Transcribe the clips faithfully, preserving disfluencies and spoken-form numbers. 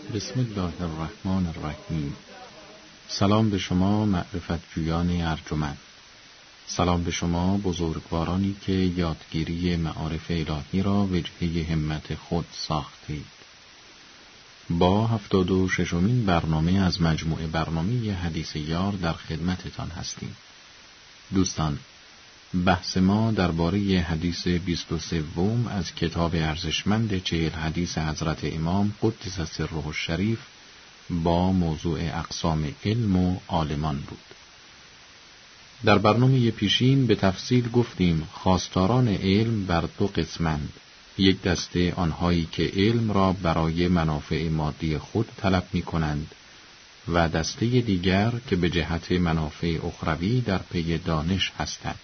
بسم الله الرحمن الرحیم. سلام به شما معرفت جویان ارجمند. سلام به شما بزرگوارانی که یادگیری معارف الهی را وجهه همت خود ساختید. با هفتاد و ششمین برنامه از مجموعه برنامه حدیث یار در خدمتتان هستیم. دوستان، بحث ما درباره حدیث بیست و سوم از کتاب ارزشمند چهل حدیث حضرت امام قدس سره الشریف با موضوع اقسام علم و عالمان بود. در برنامه پیشین به تفصیل گفتیم خواستاران علم بر دو قسمند: یک دسته آنهایی که علم را برای منافع مادی خود طلب می کنند و دسته دیگر که به جهت منافع اخروی در پی دانش هستند.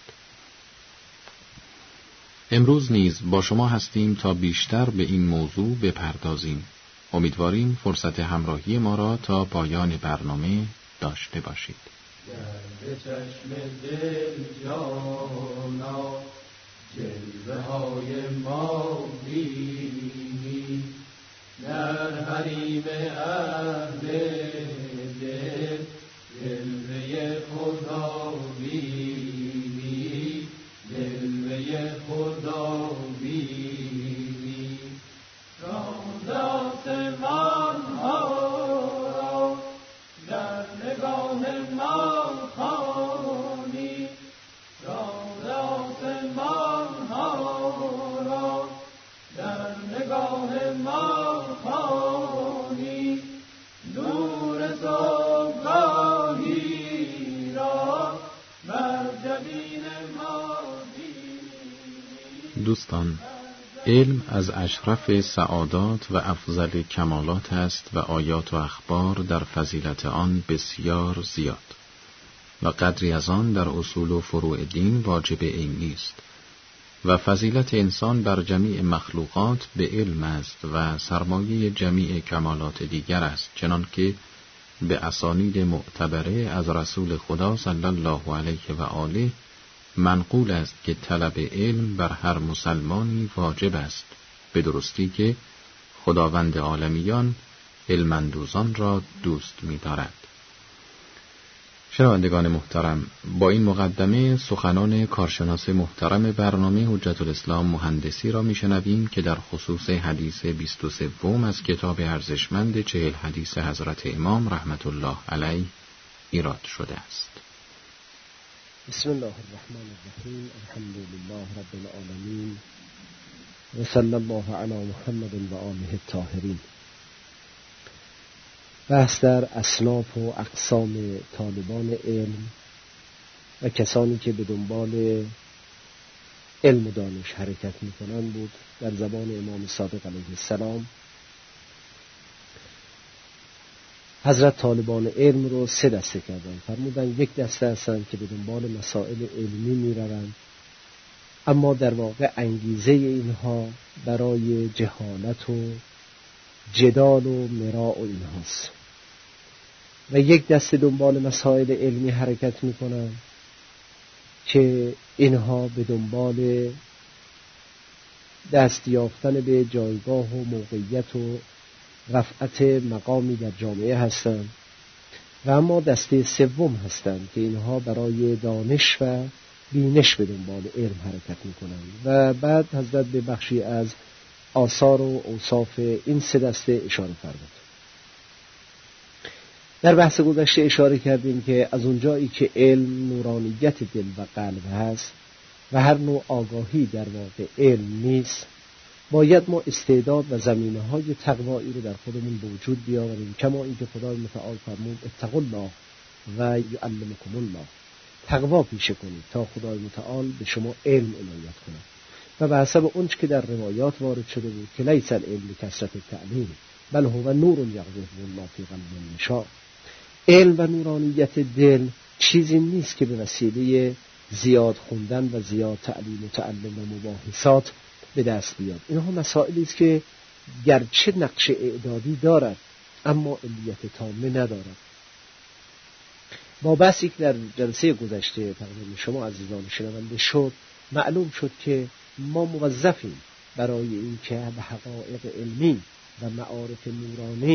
امروز نیز با شما هستیم تا بیشتر به این موضوع بپردازیم. امیدواریم فرصت همراهی ما را تا پایان برنامه داشته باشید. در چشم دل جانا جلوه های ما بینی، در حریم اهل دل جلوه خدا بینی، جلوه خدا بینی. راز آسمان ها در نگاه ما خوانی، راز آسمان ها در نگاه ما خوانی، نور صبحگاهی را بر جبین ما بینی. دوستان، علم از اشرف سعادات و افضل کمالات است و آیات و اخبار در فضیلت آن بسیار زیاد و قدری از آن در اصول و فروع دین واجب عینی است و فضیلت انسان بر جمیع مخلوقات به علم است و سرمایه جمیع کمالات دیگر است، چنان که به اسانید معتبره از رسول خدا صلی الله علیه و آله منقول است که طلب علم بر هر مسلمانی واجب است، به درستی که خداوند عالمیان علم‌اندوزان را دوست می‌دارد. شنوندگان محترم، با این مقدمه سخنان کارشناس محترم برنامه حجت الاسلام مهندسی را میشنویم که در خصوص حدیث بیست و سوم از کتاب ارزشمند چهل حدیث حضرت امام رحمت الله علیه ایراد شده است. بسم الله الرحمن الرحیم. الحمد لله رب العالمین و صلی الله علی محمد و آله الطاهرین. بحث در اصناف و اقسام طالبان علم و کسانی که به دنبال علم و دانش حرکت می‌کنند بود. در زبان امام صادق علیه السلام حضرت طالبان علم رو سه دسته کردن. فرمودن یک دسته هستند که به دنبال مسائل علمی می‌روند، اما در واقع انگیزه اینها برای جهالت و جدال و مراء و اینهاست. و یک دسته دنبال مسائل علمی حرکت می‌کنند که اینها به دنبال دست یافتن به جایگاه و موقعیت و رفعت مقامی در جامعه هستند. و اما دسته سوم هستند که اینها برای دانش و بینش به دنبال علم حرکت می‌کنند. و بعد حضرت به بخشی از آثار و اوصاف این سه دسته اشاره فرمود. در بحث گذشته اشاره کردیم که از اونجایی که علم نورانیت دل و قلب هست و هر نوع آگاهی در واقع علم نیست، باید ما استعداد و زمینه‌های تقوایی رو در خودمون به وجود بیاوریم، کما اینکه خدای متعال فرمود اتقوا الله و یعلمکم الله. تقوا پیشه کنید تا خدای متعال به شما علم عنایت کنه. و به حسب اونچه که در روایات وارد شده بود که لیس العلم کثرت التعلیم بل هو نور یقذفه الله فی قلب من یشاء. علم و نورانیت دل چیزی نیست که به وسیله زیاد خوندن و زیاد تعلیم و تعلم و مباحثات به دست بیاد. اینها مسائلی است که گرچه نقش اعدادی دارد اما علیت تامه ندارد. با بحثی که در جلسه گذشته تقدیم شما عزیزان شنونده شد، معلوم شد که ما موظفیم برای این که به حقایق علمی و معارف نورانی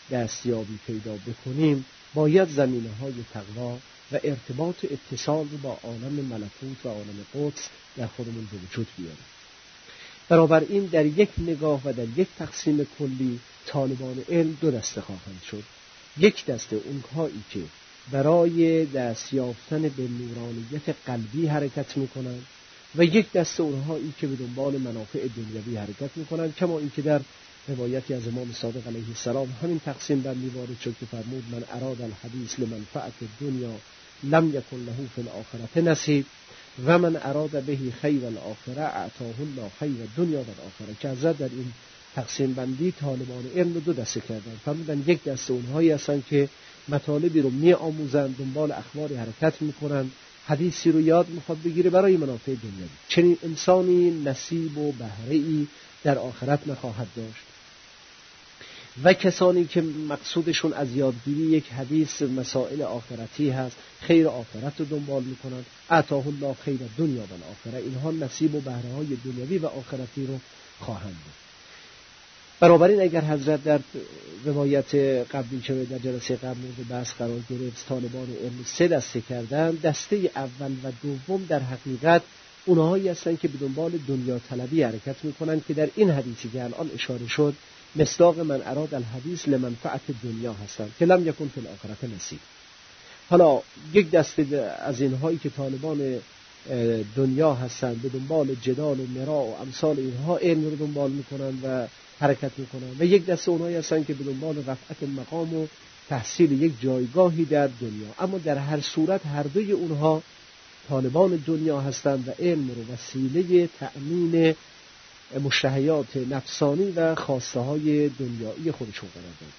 دستیابی پیدا بکنیم، باید زمینه‌های تقوا و ارتباط و اتصال رو با عالم ملکوت و عالم قدس در خودمون به وجود بیاریم. بنابراین در یک نگاه و در یک تقسیم کلی طالبان علم دو دسته خواهند شد. یک دسته اونهایی که برای دست یافتن به نورانیت قلبی حرکت میکنند و یک دسته اونهایی که به دنبال منافع دنیوی حرکت میکنند، کما اینکه در روایتی از امام صادق علیه السلام همین تقسیم بندی وارد شد که فرمود من اراد الحدیث لمنفعت دنیا لم یکن له فی الاخرة نصیب و من اراد به خیر الاخره اعطاه الله خیر دنیا و الاخره، که حضرت در این تقسیم بندی طالبان علم رو دو دسته کردن. فرمودن یک دسته اونهایی هستن که مطالبی رو می آموزند، دنبال اخباری حرکت میکنند، حدیثی رو یاد میخواد بگیره برای منافع دنیوی. چنین انسانی نصیب و بهره‌ای در آخرت نخواهد داشت. و کسانی که مقصودشون از یادگیری یک حدیث مسائل آخرتی هست، خیر آخرت رو دنبال میکنند، اعطاه الله خیر دنیا و الاخره، اینها نصیب و بهره‌های دنیوی و آخرتی رو خواهند داشت. بنابراین اگر حضرت در روایت قبلی که در جلسه قبل مورد بحث قرار گرفت طالبان علم سه دسته کردن، دسته اول و دوم در حقیقت اونهایی هستن که به دنبال دنیا طلبی حرکت میکنن که در این حدیثی که الان اشاره شد مصداق من اراد الحدیث لمنفعت دنیا هستند که لم یکن فی الاخرة نصیب. حالا یک دسته از اینهایی که طالبان دنیا هستند به دنبال جدال و مراء و امثال اینها علم رو دنبال میکنن و حرکت میکنن، و یک دسته اونهایی هستن که به دنبال رفعت مقام و تحصیل یک جایگاهی در دنیا. اما در هر صورت هر دوی اونها طالبان دنیا هستند و علم رو وسیله تأمین مشتهیات نفسانی و خواسته های دنیایی خودشون قرار داد.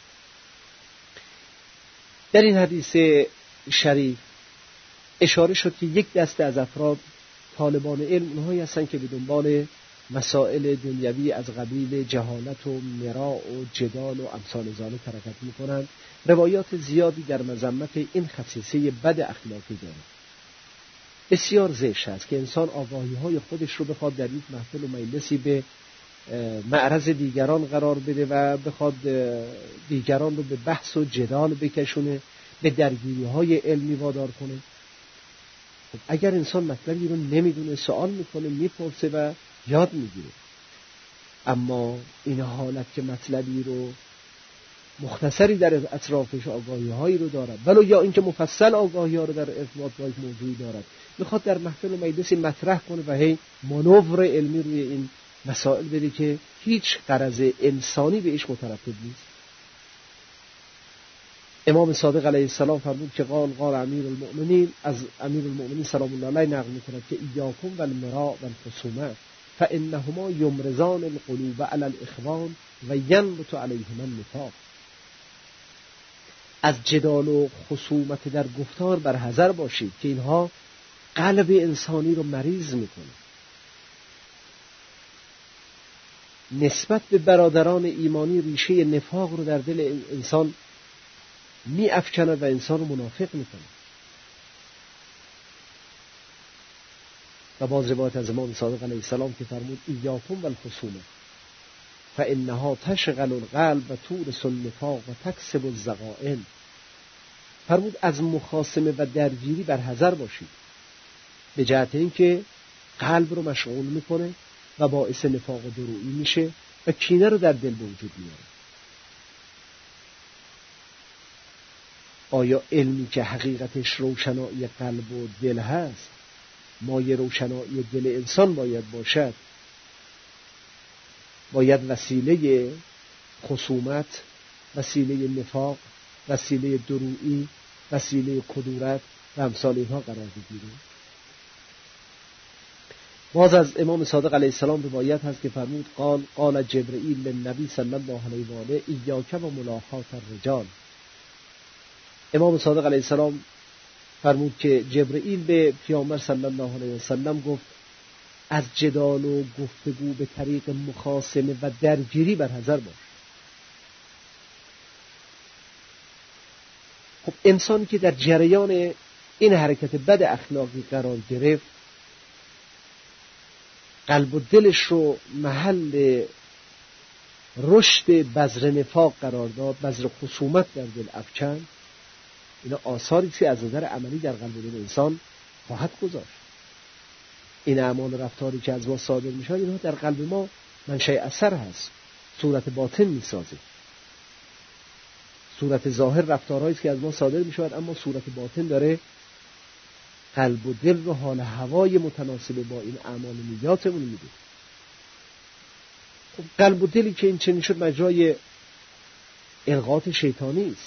در این حدیث شریف اشاره شد که یک دسته از افراد طالبان علم اونهایی هستند که به دنبال مسائل دنیوی از قبیل جهالت و مراء و جدال و امثال ذالک حرکت می‌کنند. روایات زیادی در مذمت این خصیصه بد اخلاقی دارد. بسیار زشت است که انسان آگاهی‌های خودش رو بخواد در یک محفل و مجلسی به معرض دیگران قرار بده و بخواد دیگران رو به بحث و جدال بکشونه، به درگیری‌های علمی وادار کنه. اگر انسان مطلبی رو نمیدونه سوال میکنه، میپرسه و یاد میگیره. اما این حالت که مطلبی رو مختصری در اطرافش آگاهی هایی رو دارد، ولو یا اینکه مفصل آگاهی ها رو در ارتباط با یک موضوعی دارد، میخواد در محفل و مجلسی مطرح کنه و هی مانور علمی روی این مسائل بده که هیچ غرض انسانی بهش مترتب نیست. امام صادق علیه السلام فرمود که قال قال امیر المؤمنین، از امیر المؤمنین سلام الله علیه نقل میکند که ایاکم و المراء و الخصومه فانهما یمرزان القلوب علی الاخوان و ینبت علیهما النفاق. از جدال و خصومت در گفتار بر حذر باشید که اینها قلب انسانی رو مریض میکنه. نسبت به برادران ایمانی ریشه نفاق رو در دل انسان می افکند و انسان رو منافق میکنه. و باز روایت از امام صادق علیه السلام که فرمود ایاکم و الخصومه فانها تشغل القلب و تورث النفاق و تکسب الزغائن. فرمود از مخاصمه و درگیری بر حذر باشید، به جهت اینکه قلب رو مشغول میکنه و باعث نفاق و درویی میشه و کینه رو در دل به وجود میاره. آیا علمی که حقیقتش روشنایی قلب و دل هست مایه روشنایی دل انسان باید باشد، باید وسیله خصومت، وسیله نفاق، وسیله درویی، وسیله کدورت و امثال اینها قرار بگیره؟ باز از امام صادق علیه السلام روایت هست که فرمود قال قال جبرئیل للنبی صلی الله علیه و آله ایاک و ملاحات الرجال. امام صادق علیه السلام فرمود که جبرئیل به پیامبر صلی الله علیه و سلم گفت از جدال و گفتگو به طریق مخاصمه و درگیری بر حذر باش. خب انسانی که در جریان این حرکت بد اخلاقی قرار گرفت، قلب و دلش رو محل رشد بذر نفاق قرار داد، بذر خصومت در دل افکن، اینا آثاری که از نظر عملی در قلب دل انسان خواهد گذاشت. این اعمال و رفتاری که از ما صادر میشه اینها در قلب ما منشأ اثر هست، صورت باطن میسازه. صورت ظاهر رفتارهایی که از ما صادر میشه، اما صورت باطن داره قلب و دل رو حال هوای متناسب با این اعمال و نیاتمون میده. خب قلب و دلی که این چنین شد مجرای الغات شیطانی است.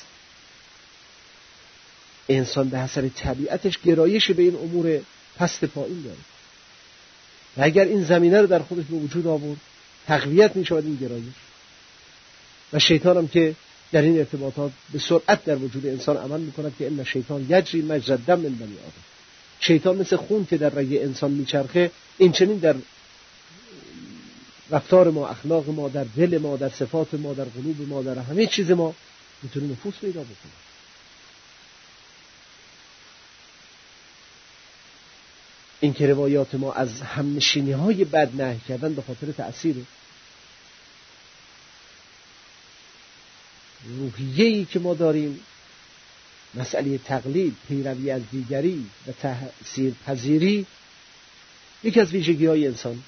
انسان به اثر طبیعتش گرایش به این امور پست پایین داره و اگر این زمینه رو در خودش به وجود آورد تقویت می‌شود این گرایش. و شیطان هم که در این ارتباطات به سرعت در وجود انسان عمل می‌کند که ان شیطان یجری مجری الدم من بنی آدم. شیطان مثل خون که در رگ انسان میچرخه، این چنین در رفتار ما، اخلاق ما، در دل ما، در صفات ما، در قلوب ما، در همه چیز ما میتونه نفوذ پیدا بکنه. این که روایات ما از همنشینی های بد نهی کردن به خاطر تأثیر روحیه‌ای که ما داریم، مسئله تقلید، پیروی از دیگری و تأثیر پذیری یکی از ویژگی های انسان.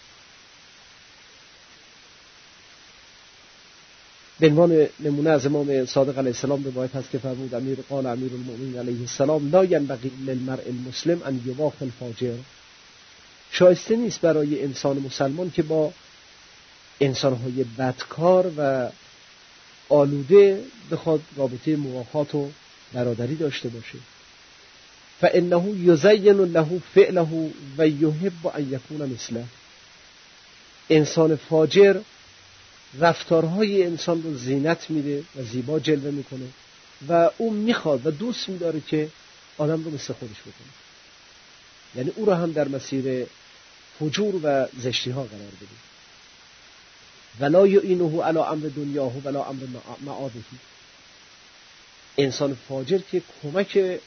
به عنوان نمونه از امام صادق علیه السلام روایت هست که فرمود امیر قال امیر المؤمنین علیه السلام لا ینبغی للمرء المسلم ان یواخی الفاجر. شایسته نیست برای انسان مسلمان که با انسان‌های بدکار و آلوده بخواد رابطه مواخات و برادری داشته باشه. فانه یزین له فعله و یحب ان یکون مثله. انسان فاجر رفتارهای انسان رو زینت میده و زیبا جلوه میکنه و او میخواد و دوست میداره که آدم رو مثل خودش بکنه، یعنی او رو هم در مسیر فجور و زشتی ها قرار بده. ولا یعینه علی امر دنیاه ولا امر معاده. انسان فاجر که کمک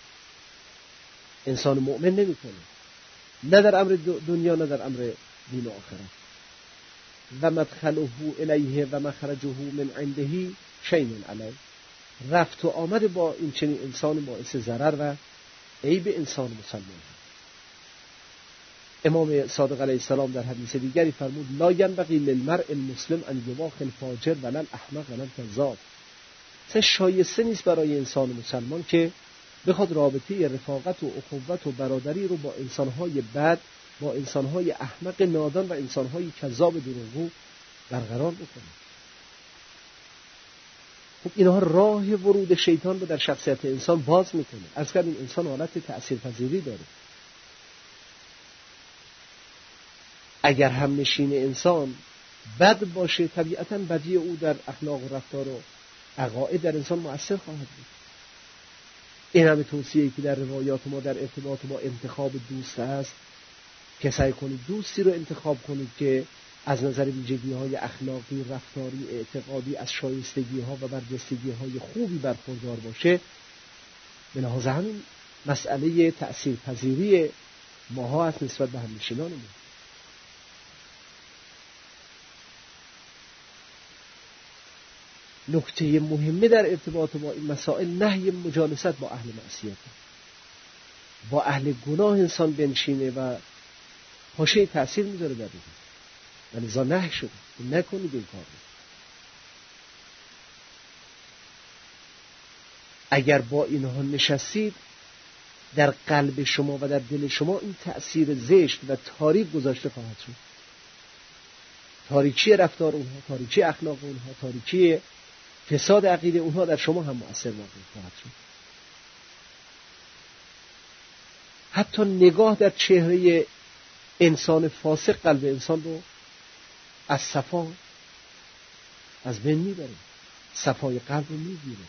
انسان مؤمن نمیکنه، نه در امر دنیا نه در امر دین و آخرت. و مدخله الیه و مخرجه من عنده شین علیه. رفت و آمد با این چنین انسان باعث ضرر و عیب انسان مسلمان. امام صادق علیه السلام در حدیث دیگری فرمود لا ینبغی للمرء المسلم ان یواخی الفاجر ولا الاحمق ولا الکذاب. اصلا شایسته نیست برای انسان مسلمان که بخواد رابطه رفاقت و اخوت و برادری رو با انسانهای بد، با انسانهای احمق نادان و انسانهای کذاب دروغگو برقرار بکنه. خب اینها راه ورود شیطان رو در شخصیت انسان باز میکنه. از کردیم انسان حالت تأثیرپذیری داره. اگر هم نشین انسان بد باشه طبیعتاً بدی او در اخلاق و رفتار و عقاید در انسان مؤثر خواهد بود. این همه توصیه‌ای که در روایات ما در ارتباط با انتخاب دوست هست که سعی کنید دوستی رو انتخاب کنید که از نظر ویژگی‌های اخلاقی، رفتاری، اعتقادی از شایستگی‌ها و برجستگی‌های خوبی برخوردار باشه. به لحاظ همین مسئله تأثیرپذیری ماها است نسبت به همنشینانمون. نکته مهمه در ارتباط با این مسائل نهی مجالست با اهل معصیت. با اهل گناه انسان بنشینه و پاشه تأثیر میذاره در این. و لذا نهی شده نکنید این کار رو. اگر با اینها نشستید در قلب شما و در دل شما این تأثیر زشت و تاریک گذاشته خواهد شد. تاریکی رفتار اونها، تاریکی اخلاق اونها، تاریکی فساد عقیده اونها در شما هم مؤثر واقع خواهد شد. حتی نگاه در چهره انسان فاسق قلب انسان رو از صفا از بین میبره، صفای قلب رو میگیره.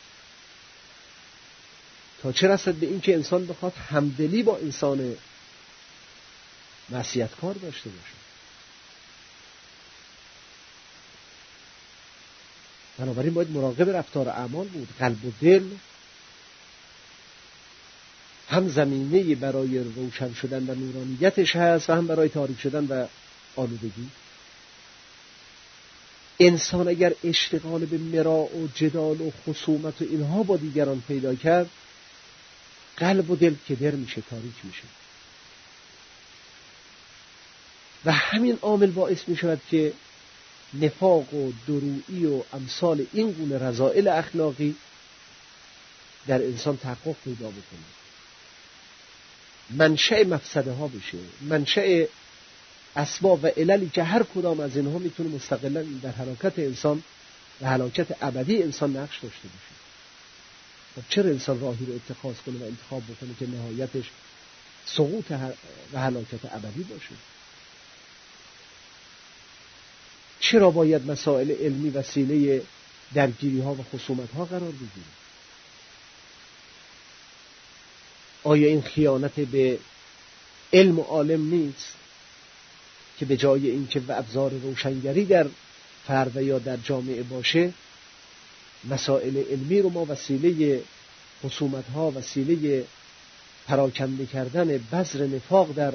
تا چه رسد به این که انسان بخواد همدلی با انسان معصیتکار داشته باشه. بنابراین باید مراقب رفتار اعمال بود. قلب و دل هم زمینه برای روشن شدن و نورانیتش هست و هم برای تاریک شدن و آلودگی. انسان اگر اشتغال به مراء و جدال و خصومت و اینها با دیگران پیدا کرد، قلب و دل کدر میشه، تاریک میشه و همین عامل باعث میشود که نفاق و درویی و امثال این گونه رذائل اخلاقی در انسان تحقق پیدا بکنه، منشأ مفسده ها بشه، منشأ اسباب و عللی که هر کدام از اینها میتونه مستقلا در هلاکت انسان و هلاکت ابدی انسان نقش داشته باشه. خب چرا انسان راهی رو اتخاذ کنه و انتخاب بکنه که نهایتش سقوط و هلاکت ابدی باشه؟ چرا باید مسائل علمی وسیله درگیری ها و خصومت ها قرار بگیره؟ آیا این خیانت به علم و عالم نیست که به جای اینکه و ابزار روشنگری در فرد یا در جامعه باشه، مسائل علمی رو ما وسیله خصومت ها، وسیله پراکنده کردن بذر نفاق در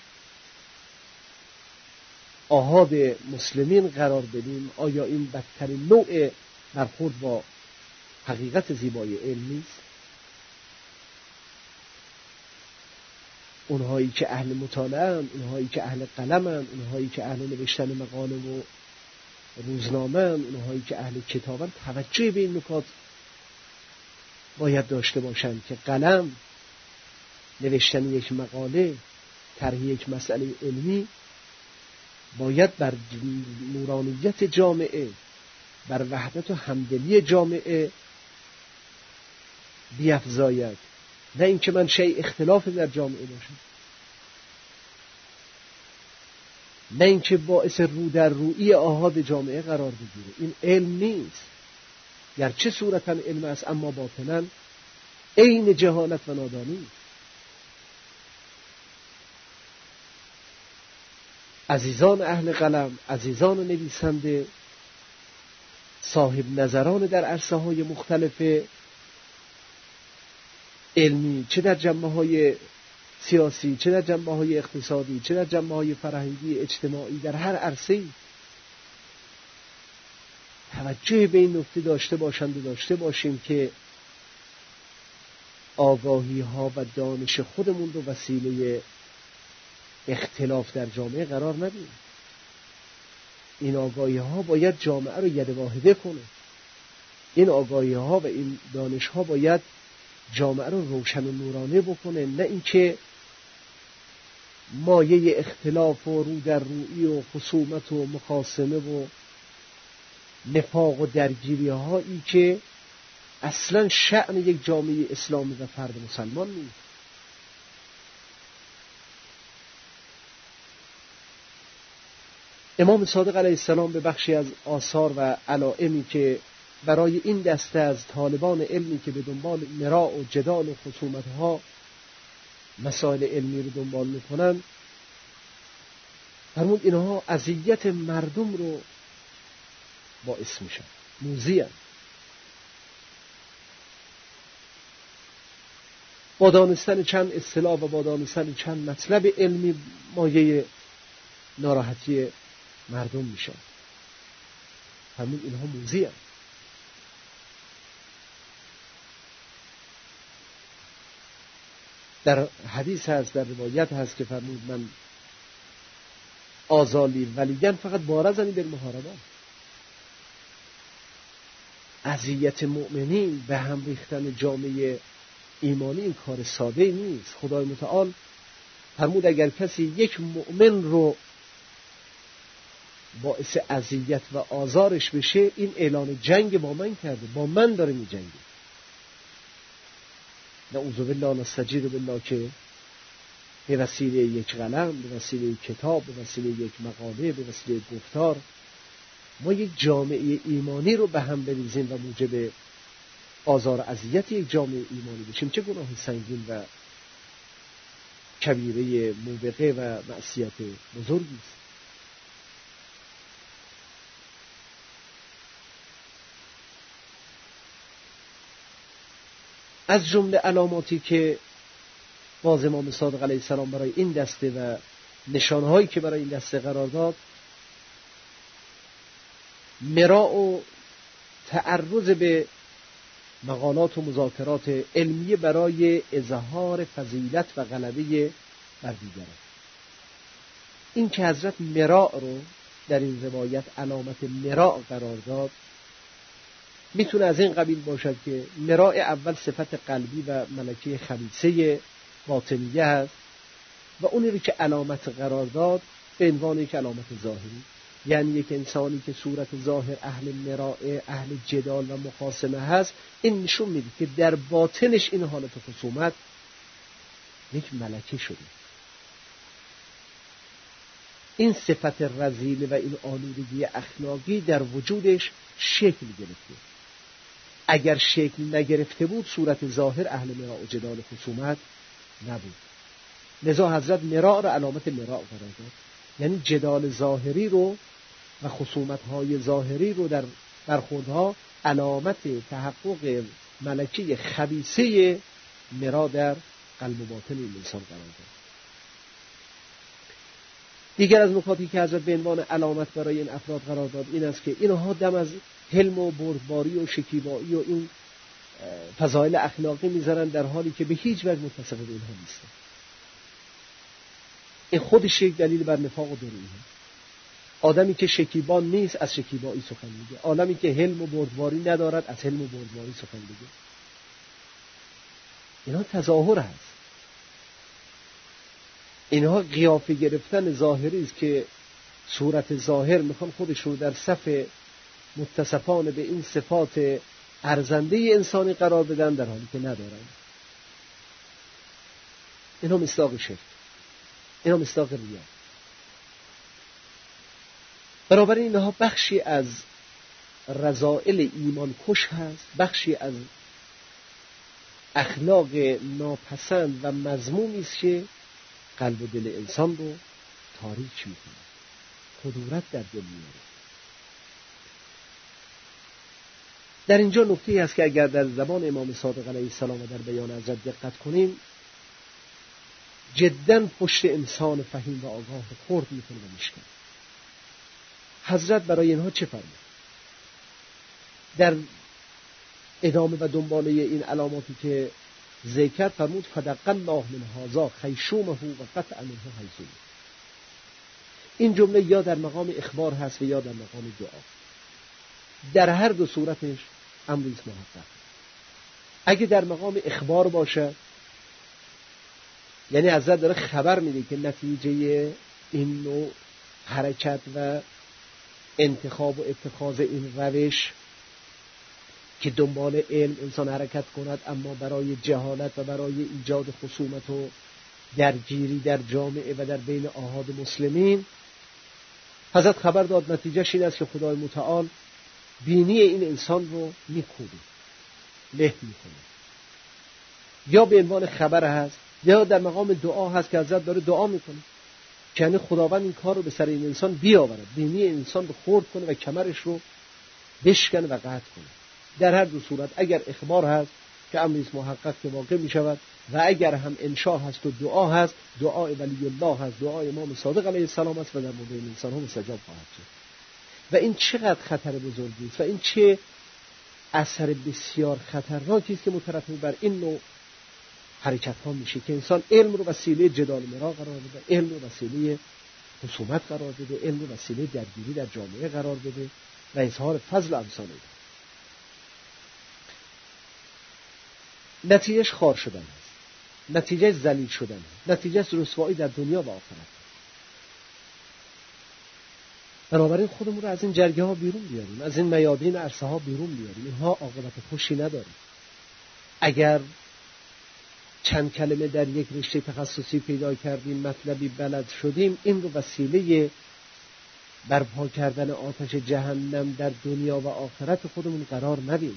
آحاد مسلمین قرار بدیم؟ آیا این بدترین نوع برخورد با حقیقت زیبای علم نیست؟ اونهایی که اهل مطالعه‌اند، اونهایی که اهل قلم‌اند، اونهایی که اهل نوشتن مقاله و روزنامه‌اند، اونهایی که اهل کتابند، توجه به این نکات باید داشته باشند که قلم، نوشتن یک مقاله، طرح یک مسئله علمی باید بر نورانیت جامعه، بر وحدت و همدلی جامعه بیفزاید، نه اینکه من شیء اختلاف در جامعه باشم، نه اینکه باعث رو در رویی آحاد جامعه قرار بگیره. این علم نیست، گرچه صورتاً علم است اما باطناً عین جهالت و نادانی. عزیزان اهل قلم، عزیزان نویسنده، صاحب نظران در عرصه های مختلف علمی، چه در جنبه های سیاسی، چه در جنبه های اقتصادی، چه در جنبه های فرهنگی اجتماعی، در هر عرصه‌ای توجه به این نکته داشته باشند و داشته باشیم که آگاهی ها و دانش خودمون رو وسیله اختلاف در جامعه قرار ندیم. این آگاهی ها باید جامعه رو ید واحده کنه. این آگاهی ها و این دانش ها باید جامعه رو روشن و نورانه بکنه، نه اینکه مایه اختلاف و رو در رویی و خصومت و مخاصمه و نفاق و درگیری هایی که اصلا شأن یک جامعه اسلامی و فرد مسلمان نیست. امام صادق علیه السلام به بخشی از آثار و علائمی که برای این دسته از طالبان علمی که به دنبال مراء و جدال و خصومت‌ها مسائل علمی رو دنبال می‌کنن فرمود اینها اذیت مردم رو باعث میشن، موذی‌اند. با دانستن چند اصطلاح و با دانستن چند مطلب علمی مایه ناراحتی مردم میشن. همین اینها موذی‌اند. در حدیث هست، در روایت هست که فرمود من آزالی ولیگن فقط بارزنی در محاربه. اذیت مؤمنین، به هم ریختن جامعه ایمانی این کار ساده نیست. خدای متعال فرمود اگر کسی یک مؤمن رو باعث اذیت و آزارش بشه، این اعلان جنگ با من کرده، با من داره می جنگه. نعوذ بالله نستجیر بالله که به وسیله یک قلم، به وسیله کتاب، به وسیله یک مقاله، به وسیله گفتار ما یک جامعه ایمانی رو به هم بریزیم و موجب آزار و اذیت یک جامعه ایمانی بشیم. چه گناه سنگین و کبیره موبقه و معصیت بزرگی است. از جمله علاماتی که باز امام صادق علیه السلام برای این دسته و نشانهایی که برای این دسته قرار داد، مراء و تعرض به مقالات و مذاکرات علمی برای اظهار فضیلت و غلبه بر دیگران. این که حضرت مراء رو در این روایت علامت مراء قرار داد، میتونه از این قبیل باشد که مراء اول صفت قلبی و ملکه خبیثه باطنیه هست و اونی رو که علامت قرار داد به عنوان یک علامت ظاهری، یعنی یک انسانی که صورت ظاهر اهل مراء، اهل جدال و مخاصمه هست، این نشون میده که در باطنش این حالت خصومت یک ملکه شده. این صفت رذیله و این آلودگی اخلاقی در وجودش شکل گرفته. اگر شکل نگرفته بود صورت ظاهر اهل مراء و جدال و خصومت نبود. لذا حضرت مراء را علامت مراء قرار داد، یعنی جدال ظاهری رو و خصومت‌های ظاهری رو در برخوردها علامت تحقق ملکه خبیثه مراء در قلب و باطن این انسان قرار داد. دیگر از نکاتی که حضرت به عنوان علامت برای این افراد قرار داد این است که اینها دم از حلم و بردباری و شکیبایی و این فضایل اخلاقی میذارن در حالی که به هیچ وجه متصف به اینها نیستن. این خودش یک دلیل بر نفاق و دروغه. آدمی که شکیبان نیست از شکیبایی سخن میگه، آدمی که حلم و بردباری ندارد از حلم و بردباری سخن میگه. اینها تظاهر هست، اینها قیافه گرفتن ظاهری است که صورت ظاهر میخوان خودش رو در صف متصفان به این صفات ارزنده انسانی قرار بدن در حالی که ندارن. اینها مصداق شرک، اینها مصداق ریا. بنابراین اینها بخشی از رذائل ایمان کش هست، بخشی از اخلاق ناپسند و مذمومی است که قلب و دل انسان رو تاریک میکنه، کدورت در دل میاره. در اینجا نکته‌ای هست که اگر در زبان امام صادق علیه السلام و در بیان حضرت دقت کنیم جداً پشت انسان فهیم و آگاه خورد میکنه و میشکنه. حضرت برای اینها چه فرمود؟ در ادامه و دنباله این علاماتی که ذکر فرمود فدق الله من هذا خیشومه و قطع منه حیزومه. این جمله یا در مقام اخبار هست و یا در مقام دعا. در هر دو صورتش امری است محقق. اگه در مقام اخبار باشه یعنی حضرت داره خبر میده که نتیجه این نوع حرکت و انتخاب و اتخاذ این روش که دنبال علم انسان حرکت کند اما برای جهالت و برای ایجاد خصومت و درگیری در جامعه و در بین آحاد مسلمین، حضرت خبر داد نتیجهش این است که خدای متعال بینی این انسان رو میکوبه، له میکنه. یا به عنوان خبر هست یا در مقام دعا هست که حضرت داره دعا میکنه که یعنی خداوند این کار رو به سر این انسان بیاورد، بینی انسان رو خرد کنه و کمرش رو بشکنه و قطع کنه. در هر دو صورت اگر اخبار هست که امری محقق که واقع می شود و اگر هم انشاء هست و دعا هست، دعای ولی الله هست، دعای امام صادق علیه السلام است و در مورد این انسان ها مستجاب خواهد شد. و این چقدر خطر بزرگی است و این چه اثر بسیار خطرناکی است که مترتب بر این نوع حرکت ها میشه که انسان علم رو وسیله جدال مرا قرار بده، علم رو وسیله خصومت قرار بده، علم رو وسیله درگیری در جامعه قرار بده و اظهار فضل امثال بده. نتیجهش خار شدن است، نتیجه ذلیل شدن است، نتیجه رسوایی در دنیا و آخرت. بنابراین خودمون رو از این جرگه ها بیرون بیاریم، از این میادین عرصه ها بیرون بیاریم. اینها عاقبت خوشی نداره. اگر چند کلمه در یک رشته تخصصی پیدا کردیم، مطلبی بلد شدیم، این رو وسیله برپا کردن آتش جهنم در دنیا و آخرت خودمون قرار ندیم.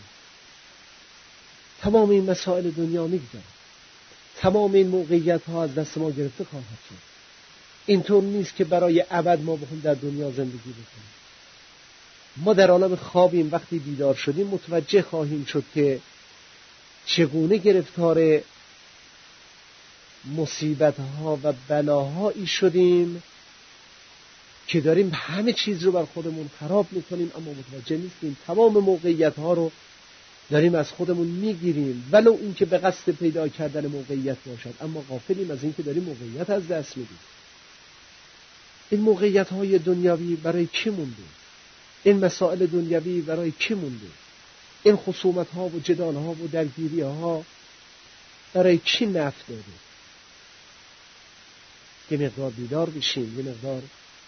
تمام این مسائل دنیا میگذره، تمام این موقعیت ها از دست ما گرفته خواهد شد. اینطور نیست که برای ابد ما بخوایم در دنیا زندگی بکنیم. ما در عالم خوابیم، وقتی بیدار شدیم متوجه خواهیم شد که چگونه گرفتار مصیبت ها و بلاهایی شدیم که داریم همه چیز رو بر خودمون خراب میکنیم، اما متوجه نیستیم تمام موقعیت ها رو داریم از خودمون میگیریم، ولو اینکه به قصد پیدا کردن موقعیت باشد، اما غافلیم از اینکه داریم موقعیت از دست میدیم. این موقعیت های دنیوی برای کی مونده؟ این مسائل دنیوی برای کی مونده؟ این خصومت ها و جدال ها و درگیری ها برای کی نفع داده؟ یه مقدار بیدار بشیم، یه مقدار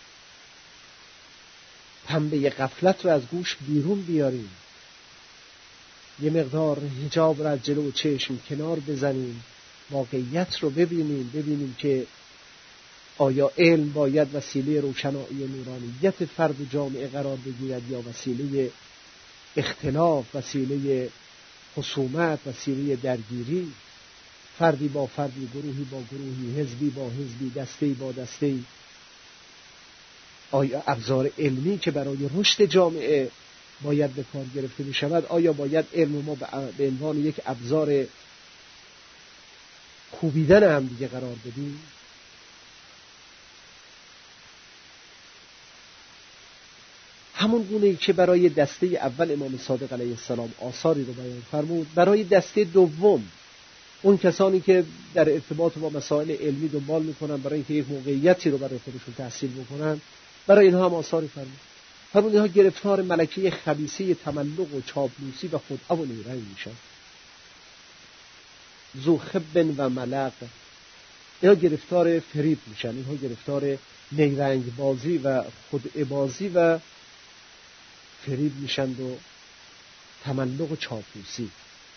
پنبه غفلت رو از گوش بیرون بیاریم، یه مقدار حجاب رو از جلو چشم کنار بزنیم، واقعیت رو ببینیم، ببینیم که آیا علم باید وسیله روشنایی نورانیت فرد و جامعه قرار بگیرد یا وسیله اختلاف، وسیله خصومت، وسیله درگیری، فردی با فردی، گروهی با گروهی، حزبی با حزبی، دسته‌ای با دسته‌ای. آیا ابزار علمی که برای رشد جامعه باید به کار گرفته می شود، آیا باید علم ما به عنوان یک ابزار کوبیدن هم دیگه قرار بدیم؟ همون گونه‌ای که برای دسته اول امام صادق علیه السلام آثاری رو بیان فرمود، برای دسته دوم، اون کسانی که در ارتباط با مسائل علمی دنبال میکنن برای اینکه یک موقعیتی رو برای خودشون تحصیل بکنن، برای اینها هم آثاری فرمود. فرمود اینها گرفتار ملکه خبیثه تملق و چاپلوسی و خودعه و نیرنگ میشن. ذو خب و ملق، اینها گرفتار فریب میشن، اینها گرفتار نیرنگ بازی و خودعه بازی و فریب میشند و تملق و چاپلوسی.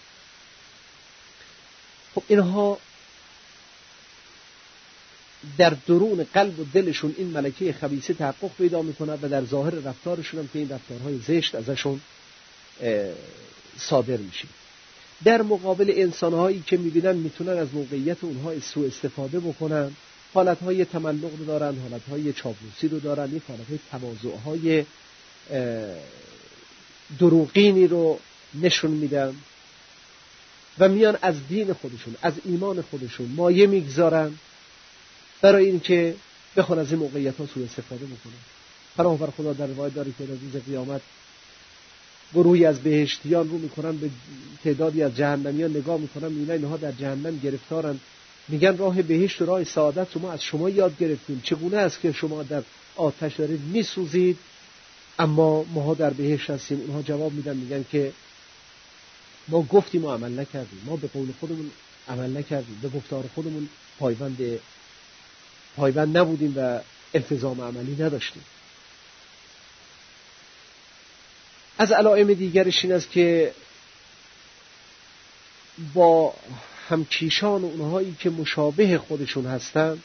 خب اینها در درون قلب و دلشون این ملکه خبیثه تحقق پیدا میکنه و در ظاهر رفتارشون هم که این رفتارهای زشت ازشون صادر میشه. در مقابل انسانهایی که میبینن میتونن از موقعیت اونها سوء استفاده بکنن، حالتهای تملق رو دارن، حالتهای چاپلوسی رو دارن، یک حالتهای تواضعهای دروغینی رو نشون میدن و میان از دین خودشون، از ایمان خودشون مایه میگذارن برای اینکه بخوان از این موقعیت ها سوء استفاده بکنن. پناه بر خدا در روایت داره که در روز قیامت گروهی از بهشتیان رو میکنن به تعدادی از جهنمیان نگاه میکنن، میبینن اینها در جهنم گرفتارن، میگن راه بهشت و راه سعادت رو ما از شما یاد گرفتیم، چگونه است که شما در آتش دارید میسوزید اما ما در بهشت هستیم؟ اونها جواب میدن، میگن که ما گفتیم و عمل نکردیم، ما به قول خودمون عمل نکردیم، به گفتار خودمون پایبند پایبند نبودیم و التزام عملی نداشتیم. از علائم دیگرش این است که با همکیشان اونهایی که مشابه خودشون هستن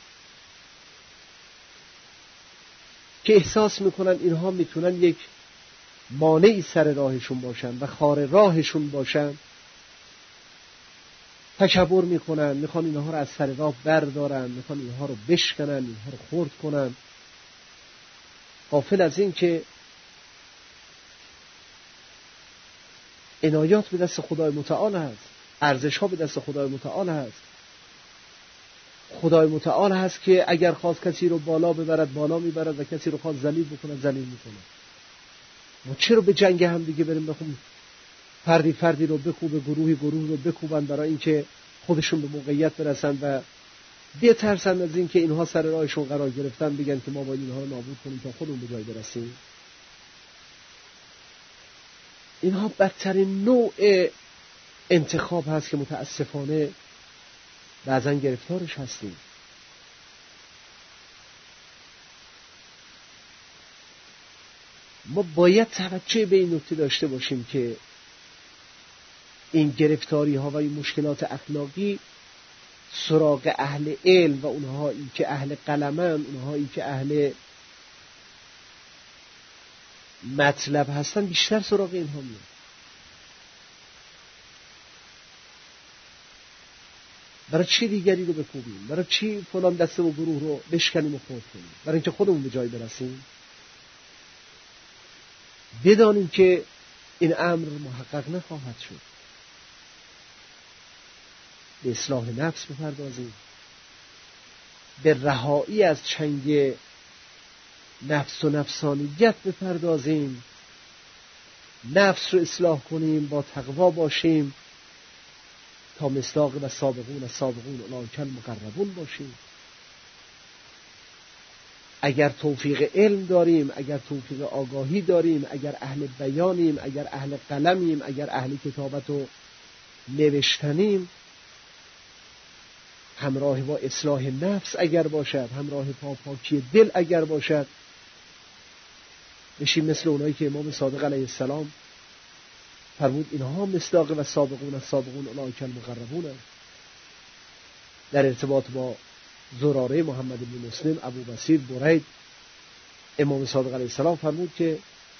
که احساس میکنن اینها میتونن یک مانعی سر راهشون باشن و خار راهشون باشن، تکبر میکنن، میخوان اینها رو از سر راه بردارن، میخوان اینها رو بشکنن، اینها رو خرد کنن، غافل از این که عنایات به دست خدای متعال هست، ارزش ها به دست خدای متعال هست. خدای متعال هست که اگر خواست کسی رو بالا ببرد بالا میبرد و کسی رو خواست ذلیل بکند ذلیل میکنه. ما چرا به جنگ هم دیگه بریم بخوام فردی فردی رو بکوبه، گروهی گروه رو بکوبن برای اینکه خودشون به موقعیت برسن و بترسن از این که اینها سر راهشون قرار گرفتن، بگن که ما باید اینها رو نابود کنیم تا خودمون به جای برسیم. اینها بدترین نوع انتخاب هست که متاسفانه بعضا گرفتارش هستیم. ما باید توجه به این نکته داشته باشیم که این گرفتاری ها و این مشکلات اخلاقی سراغ اهل علم و اونهایی که اهل قلمن، اونهایی که اهل مطلب هستن، بیشتر سراغ اینها میاد. برای چی دیگری رو بکوبیم؟ برای چی فلان دسته و گروه رو بشکنیم و خرد کنیم؟ برای اینکه خودمون به جای برسیم؟ بدانیم که این امر محقق نخواهد شد. به اصلاح نفس بپردازیم، به رهایی از چنگ نفس و نفسانیت بپردازیم، نفس رو اصلاح کنیم، با تقوا باشیم تا مصداق و سابقون و سابقون اولئک المقربون باشیم. اگر توفیق علم داریم، اگر توفیق آگاهی داریم، اگر اهل بیانیم، اگر اهل قلمیم، اگر اهل کتابت و نوشتنیم، همراه با اصلاح نفس اگر باشد، همراه با پاکی دل اگر باشد، بشیم مثل اونایی که امام صادق علیه السلام فرمود اینها مصداق و سابقون و سابقون اولئک المقربون. در ارتباط با زراره محمد بن مسلم، ابو بصیر، برید، امام صادق علیه السلام فرمود که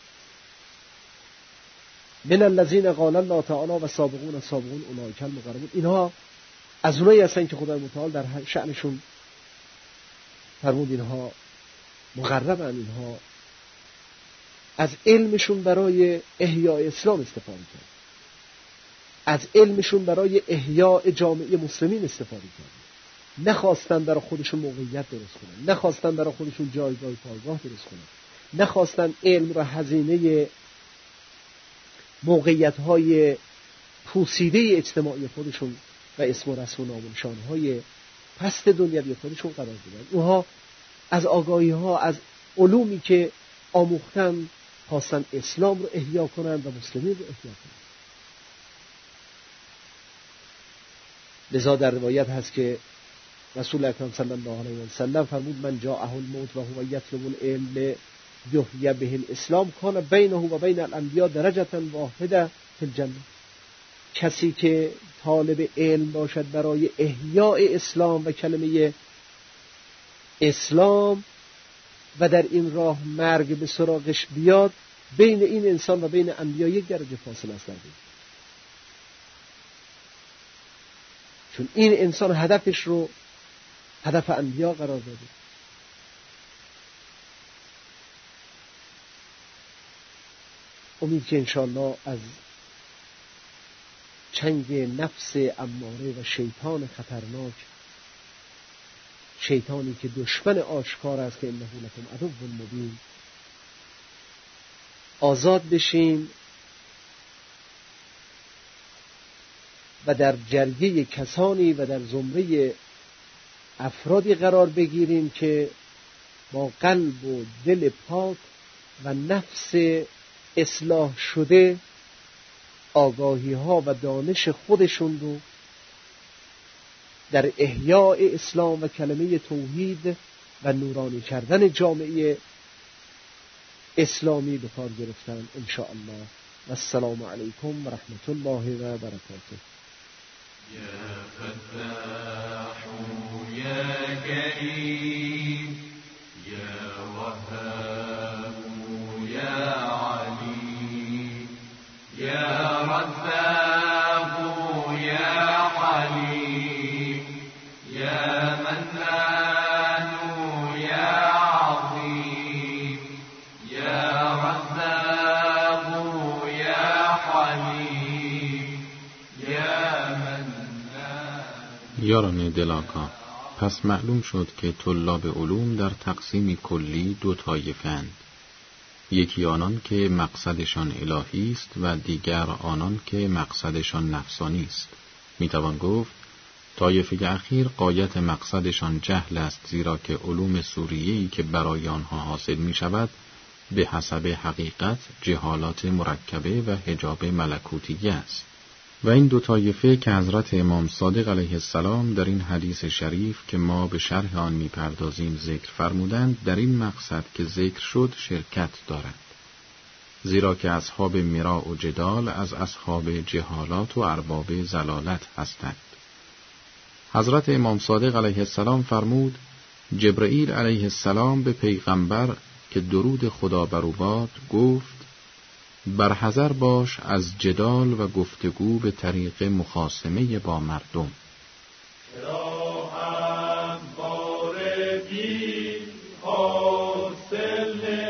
من الذین قال الله تعالی و سابقون و سابقون اولئک المقربون، اینها از اونایی هستن که خدای متعال در شأنشون فرمود اینها مقربن، اینها از علمشون برای احیاء اسلام استفاده کرد، از علمشون برای احیاء جامعه مسلمین استفاده کرد. نخواستن برای خودشون موقعیت درست کنن، نخواستن برای خودشون جایگاه پایگاه درست کنن، نخواستن علم را هزینه موقعیت‌های پوسیده اجتماعی خودشون و اسم و رسم و نام و نشان‌های پست دنیوی خودشون قرار بدن. اونها از آگاهی‌ها، از علومی که آموختن خواستن اسلام رو احیا کنند و مسلمین رو احیا کنند. لذا در روایت هست که رسول اکرم صلی الله علیه و سلم فرمود من جاءه الموت و هو یطلب العلم یحیی به الاسلام کان بینه و بین الانبیاء درجه واحده فی الجنه. کسی که طالب علم باشد برای احیاء اسلام و کلمه اسلام و در این راه مرگ به سراغش بیاد، بین این انسان و بین انبیا یک درجه فاصله است. چون این انسان هدفش رو هدف انبیا قرار داده. امید که انشاءالله از چنگ نفس اماره و شیطان خطرناک، شیطانی که دشمن آشکار است که انه لکم عدو مبین، آزاد بشیم و در جرگه کسانی و در زمره افرادی قرار بگیریم که با قلب و دل پاک و نفس اصلاح شده آگاهی ها و دانش خودشون رو در احیاء اسلام و کلمه توحید و نورانی کردن جامعه اسلامی به کار گرفتن ان شاء الله. و السلام علیکم و رحمت الله و برکاته. یا فتاح یا کریم یا وهاب یا علیم یا رزاق یا حلیم یا منان یا عظیم یا رزاق یا حلیم یا یاران دلاکا، پس معلوم شد که طلاب علوم در تقسیمی کلی دو طایفه‌اند، یکی آنان که مقصدشان الهی است و دیگر آنان که مقصدشان نفسانی است. میتوان گفت طایفه اخیر غایت مقصدشان جهل است، زیرا که علوم سوریه‌ای که برای آنها حاصل می شود به حسب حقیقت جهالات مرکبه و حجاب ملکوتی است. و این دو طایفه که حضرت امام صادق علیه السلام در این حدیث شریف که ما به شرح آن می‌پردازیم ذکر فرمودند، در این مقصد که ذکر شد شرکت دارند، زیرا که اصحاب مراء و جدال از اصحاب جهالات و ارباب ضلالت هستند. حضرت امام صادق علیه السلام فرمود جبرئیل علیه السلام به پیغمبر که درود خدا بر او باد گفت برحذر باش از جدال و گفتگو به طریق مخاصمه با مردم. چرا هم باردی حاصل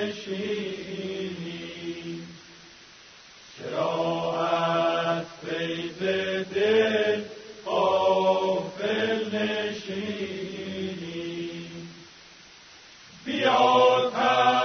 نشینی، چرا از فیض دل غافل نشینی، بیا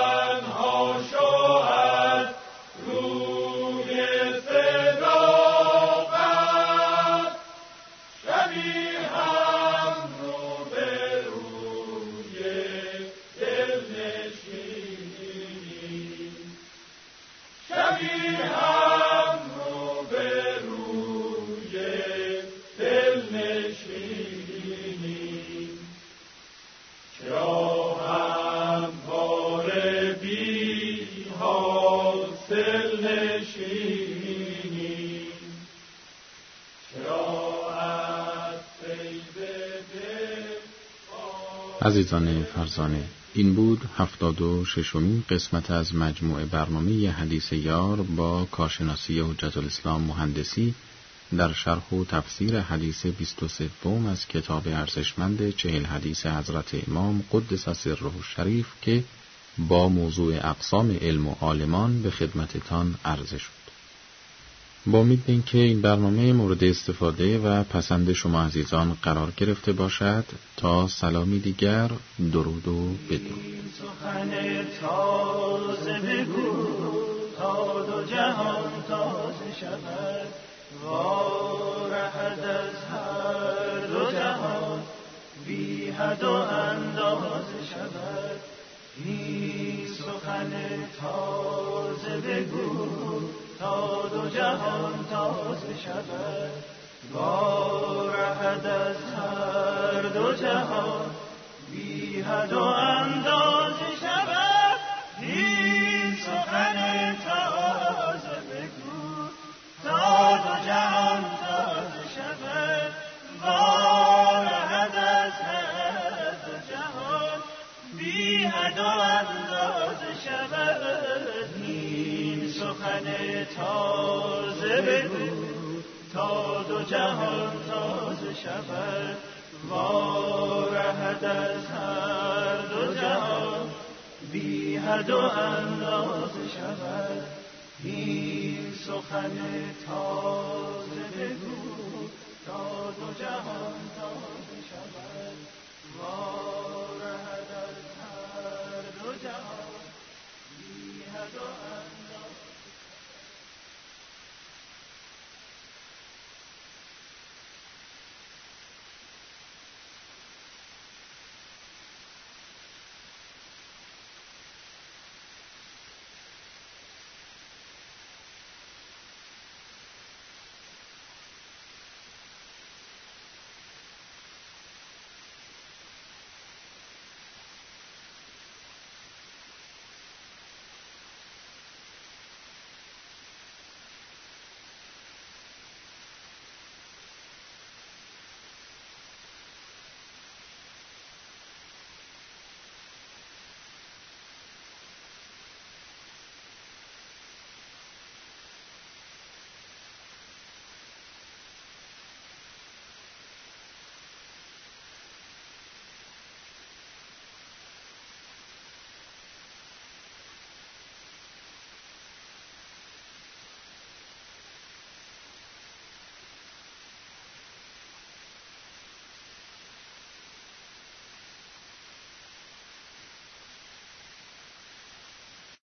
عزیزان فرزانه، این بود هفتاد و ششمین قسمت از مجموعه برنامه حدیث یار با کارشناسی حجت الاسلام مهندسی در شرح و تفسیر حدیث بیست و سوم از کتاب ارزشمند چهل حدیث حضرت امام قدس سره الشریف که با موضوع اقسام علم و عالمان به خدمتتان عرضه شد. با امید اینکه این برنامه مورد استفاده و پسند شما عزیزان قرار گرفته باشد، تا سلامی دیگر درود و بدرود. سخن تازه بگو تا دو جهان تازه شود، وارهد از هر دو جهان بی حد و اندازه شود. این سخن تازه بگو تا دو جهان تازه شود، وارهد از هر دو جهان بی حد و اندازه شود. این سخن تازه بگو تا دو جهان تازه شود، وارهد از هر دو جهان بی حد و اندازه شود. این سخن تازه بگو تا دو جهان تازه شود، وارهد از هر دو جهان بی حد و اندازه شود. این سخن تازه